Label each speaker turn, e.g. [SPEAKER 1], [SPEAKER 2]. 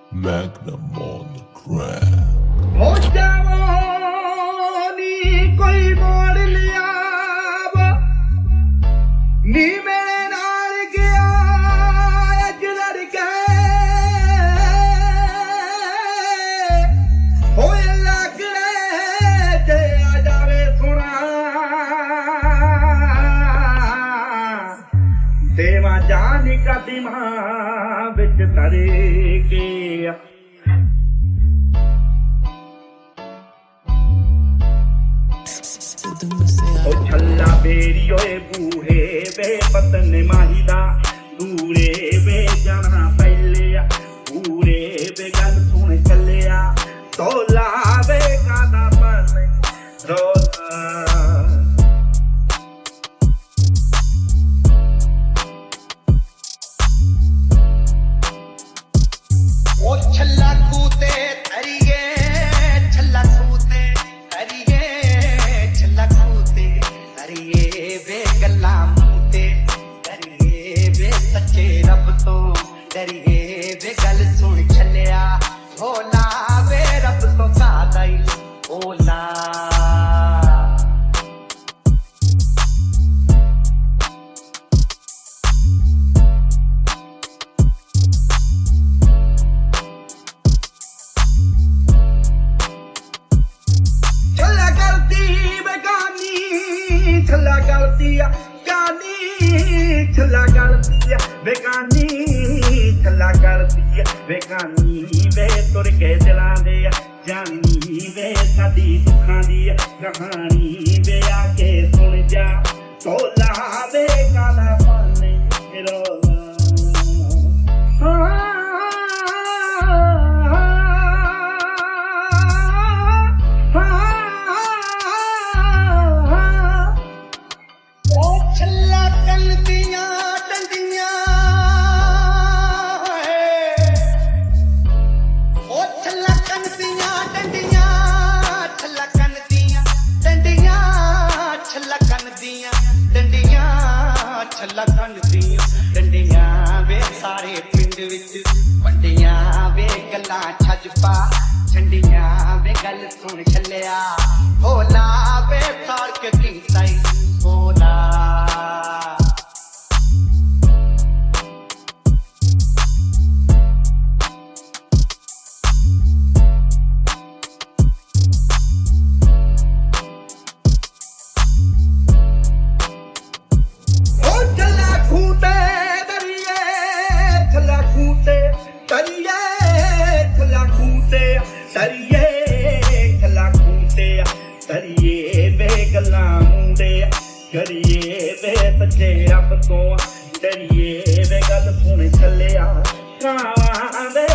[SPEAKER 1] Magnum on the track.
[SPEAKER 2] हो जवानी कोई मोड़ लिया नी मेरे नाल गया गुजर गए होए लगड़े ते आ जावे सोना देवा जानी का दिमाग बिच तरे के ओ छल्ला बेरी ओए बूहे वे पतन माहिदा दूरे वे जाना पहले पूरे वे गल सुन चलिया तोला वे कादा पर रोला ओ छल्ला कूते तरिए छल्ला कूते तरिए छल्ला कूते तरिए वे गल्ला मूते तरिए वे सच्चे रब तो डरिए वे गल सुन छलिया भोला वे रब तो कादाई भोला छल्ला गलती गानी छल्ला गलती बेगानी छल्ला गलती बेगानी वे तुर के दिलां दे जानी वे साडी दुखां दी कहानी वे आके सुन जा तोला वे कादा पाने रोला डंडियां वे सारे पिंड विच वंडियां वे गल्लां छज पा झंडियां वे गल सुन छलिया भोला वे फर्क कीता ई भोला तरिए वे गल्ला मुंडे करिए वे सच्चे रब तो डरिए वे गल सुन छलिया कावां दे